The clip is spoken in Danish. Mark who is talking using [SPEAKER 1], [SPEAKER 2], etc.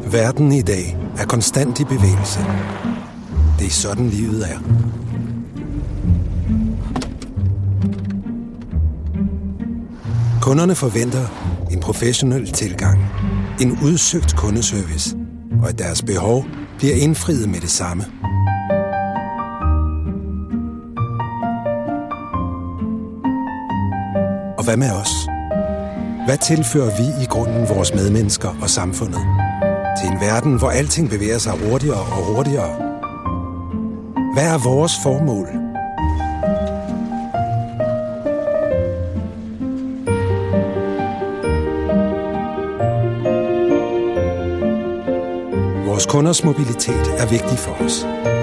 [SPEAKER 1] Verden i dag er konstant i bevægelse. Det er sådan livet er. Kunderne forventer en professionel tilgang, en udsøgt kundeservice, og at deres behov bliver indfriet med det samme. Og hvad med os? Hvad tilfører vi i grunden vores medmennesker og samfundet? Til en verden, hvor alting bevæger sig hurtigere og hurtigere. Hvad er vores formål? Vores kunders mobilitet er vigtig for os.